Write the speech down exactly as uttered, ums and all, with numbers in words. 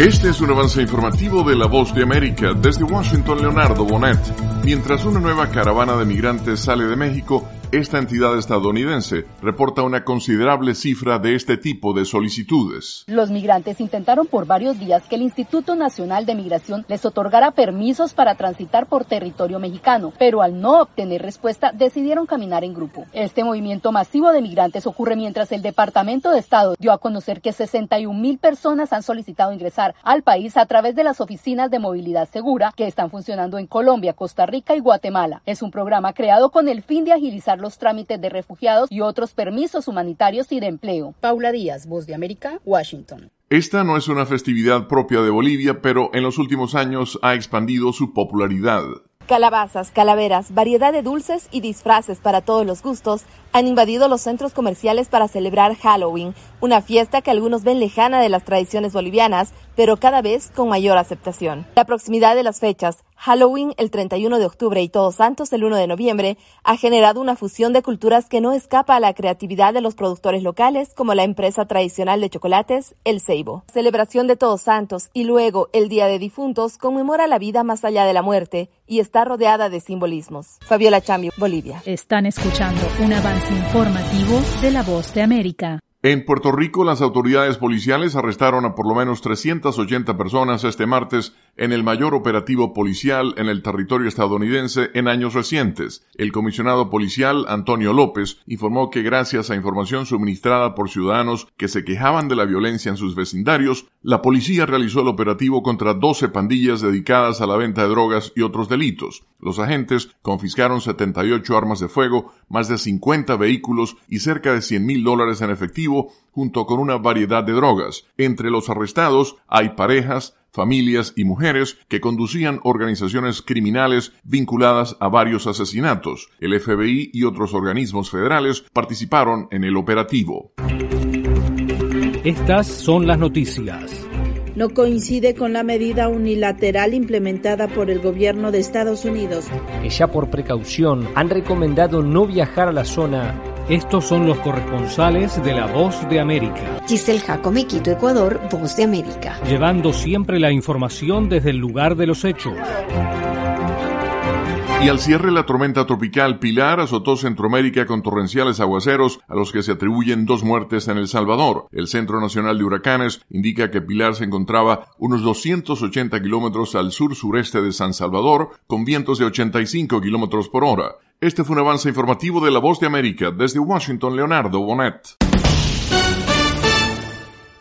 Este es un avance informativo de La Voz de América. Desde Washington, Leonardo Bonet. Mientras una nueva caravana de migrantes sale de México, esta entidad estadounidense reporta una considerable cifra de este tipo de solicitudes. Los migrantes intentaron por varios días que el Instituto Nacional de Migración les otorgara permisos para transitar por territorio mexicano, pero al no obtener respuesta decidieron caminar en grupo. Este movimiento masivo de migrantes ocurre mientras el Departamento de Estado dio a conocer que sesenta y un mil personas han solicitado ingresar al país a través de las oficinas de movilidad segura que están funcionando en Colombia, Costa Rica y Guatemala. Es un programa creado con el fin de agilizar los trámites de refugiados y otros permisos humanitarios y de empleo. Paula Díaz, Voz de América, Washington. Esta no es una festividad propia de Bolivia, pero en los últimos años ha expandido su popularidad. Calabazas, calaveras, variedad de dulces y disfraces para todos los gustos han invadido los centros comerciales para celebrar Halloween, una fiesta que algunos ven lejana de las tradiciones bolivianas, pero cada vez con mayor aceptación. La proximidad de las fechas, Halloween el treinta y uno de octubre y Todos Santos el uno de noviembre, ha generado una fusión de culturas que no escapa a la creatividad de los productores locales, como la empresa tradicional de chocolates, El Ceibo. La celebración de Todos Santos y luego el Día de Difuntos conmemora la vida más allá de la muerte y está rodeada de simbolismos. Fabiola Chambi, Bolivia. Están escuchando un avance informativo de La Voz de América. En Puerto Rico, las autoridades policiales arrestaron a por lo menos trescientas ochenta personas este martes en el mayor operativo policial en el territorio estadounidense en años recientes. El comisionado policial, Antonio López, informó que gracias a información suministrada por ciudadanos que se quejaban de la violencia en sus vecindarios, la policía realizó el operativo contra doce pandillas dedicadas a la venta de drogas y otros delitos. Los agentes confiscaron setenta y ocho armas de fuego, más de cincuenta vehículos y cerca de cien mil dólares en efectivo, junto con una variedad de drogas. Entre los arrestados hay parejas, familias y mujeres que conducían organizaciones criminales vinculadas a varios asesinatos. El F B I y otros organismos federales participaron en el operativo. Estas son las noticias. No coincide con la medida unilateral implementada por el gobierno de Estados Unidos. Que ya por precaución han recomendado no viajar a la zona. Estos son los corresponsales de La Voz de América. Giselle Jacome, Quito, Ecuador, Voz de América. Llevando siempre la información desde el lugar de los hechos. Y al cierre, la tormenta tropical Pilar azotó Centroamérica con torrenciales aguaceros a los que se atribuyen dos muertes en El Salvador. El Centro Nacional de Huracanes indica que Pilar se encontraba unos doscientos ochenta kilómetros al sur-sureste de San Salvador, con vientos de ochenta y cinco kilómetros por hora. Este fue un avance informativo de La Voz de América. Desde Washington, Leonardo Bonet.